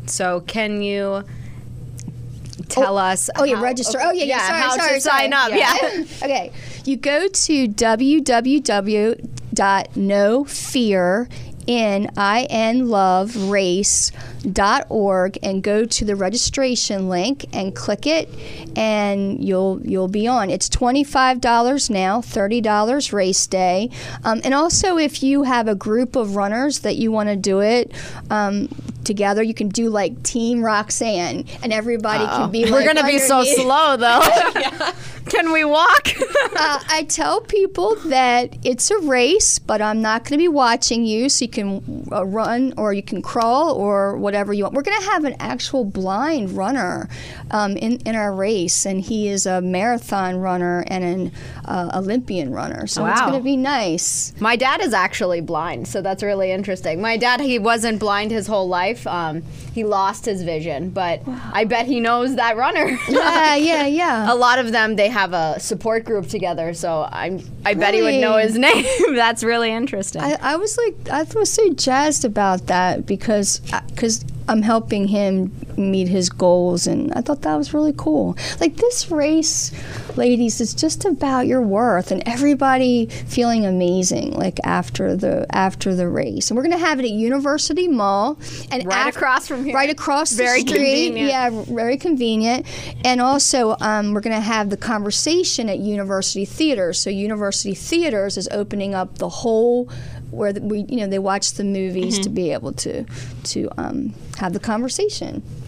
So can you tell us? Register. Sorry, how to sign up. Yeah. Okay. You go to www.nofear.org and go to the registration link and click it, and you'll be on. It's $25 now, $30 race day. And also, if you have a group of runners that you want to do it together, you can do like Team Roxanne, and everybody can be We're going to be so slow, though. Can we walk? I tell people that it's a race, but I'm not going to be watching you, so you can run or you can crawl or whatever you want. We're going to have an actual blind runner in our race, and he is a marathon runner and an Olympian runner, so it's going to be nice. My dad is actually blind, so that's really interesting. My dad, he wasn't blind his whole life. He lost his vision, but I bet he knows that runner. Yeah. A lot of them, they have a support group together, so I bet he would know his name. That's really interesting. I was so jazzed about that because I'm helping him meet his goals, and I thought that was really cool. Like, this race, ladies, is just about your worth and everybody feeling amazing, like after the race. And we're going to have it at University Mall, and across from here, right across the very street. Convenient. Yeah, very convenient. And also, we're going to have the conversation at University Theaters. So University Theaters is opening up the whole where they watch the movies to be able to have the conversation.